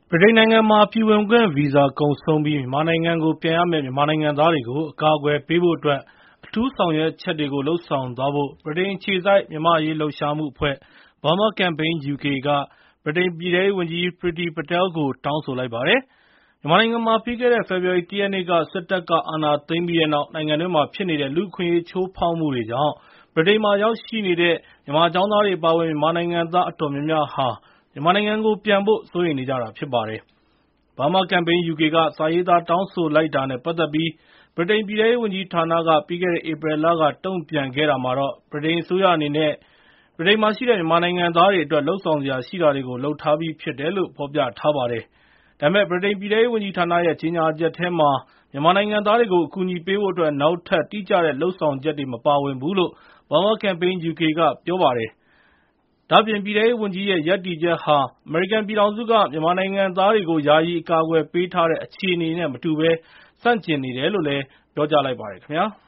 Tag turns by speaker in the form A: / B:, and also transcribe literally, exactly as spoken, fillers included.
A: ဗြိတိန်နိုင်ငံမှာ ပြည်ဝင်ခွင့်ဗီဇာကုန်ဆုံးပြီး မြန်မာနိုင်ငံကို ပြန်ရမယ့် မြန်မာနိုင်ငံသားတွေကို အကာအကွယ်ပေးဖို့အတွက် အထူးဆောင်ရွက်ချက်တွေကို လုပ်ဆောင်သွားဖို့ ဗြိတိန်အခြေစိုက် မြန်မာ့အရေးလှုပ်ရှားမှုအဖွဲ့ Burma Campaign ယူကေ က ဗြိတိန်ပြည်ထဲရေးဝန်ကြီး Priti Patel ကို တောင်းဆိုလိုက်ပါတယ်။ မြန်မာနိုင်ငံမှာ ပြီးခဲ့တဲ့ ဖေဖော်ဝါရီ ၁ ရက်နေ့က စစ်တပ်က အာဏာသိမ်းပြီးတဲ့နောက် နိုင်ငံတွင်းမှာဖြစ်နေတဲ့ လူ့အခွင့်အရေးချိုးဖောက်မှုတွေကြောင့် ဗြိတိန်မှာရောက်ရှိနေတဲ့ မြန်မာကျောင်းသားတွေအပါအဝင် မြန်မာနိုင်ငံသားအတော်များများဟာ မြန်မာနိုင်ငံကိုပြန်ဖို့ စိုးရိမ်နေကြတာဖြစ်ပါတယ်။ Burma Campaign ယူကေ က စာရေးသားတောင်းဆိုလိုက်တာနဲ့ပတ်သက်ပြီး ဗြိတိန်ပြည်ထဲရေးဝန်ကြီးဌာနက ပြီးခဲ့တဲ့ ဧပြီလက တုံ့ပြန်ခဲ့တာမှာတော့ ဗြိတိန်အစိုးရအနေနဲ့ ဗြိတိန်မှာရှိတဲ့ မြန်မာနိုင်ငံသားတွေအတွက် လုပ်ဆောင်စရာရှိတာတွေကို လုပ်ထားပြီးဖြစ်တယ်လို့ ဖော်ပြထားပါတယ်။ ဒါပေမဲ့ ဗြိတိန်ပြည်ထဲရေးဝန်ကြီးဌာနရဲ့ ကြေညာချက်ထဲမှာ မြန်မာနိုင်ငံသားတွေကို အကူအညီပေးဖို့အတွက် နောက်ထပ် တိကျတဲ့လုပ်ဆောင်ချက်တွေ မပါဝင်ဘူးလို့ Burma Campaign ယူကေ က ပြောပါတယ်။ ဒါ့အပြင် ပြည်ထဲရေးဝန်ကြီးရဲ့ ရပ်တည်ချက်ဟာ အမေရိကန်ပြည်ထောင်စုက မြန်မာနိုင်ငံသားတွေကို ယာယီအကာအကွယ်ပေးထားတဲ့ အခြေအနေနဲ့ မတူဘဲ ဆန့်ကျင်နေတယ်လို့လည်း ပြောကြားလိုက်ပါတယ်ခင်ဗျာ။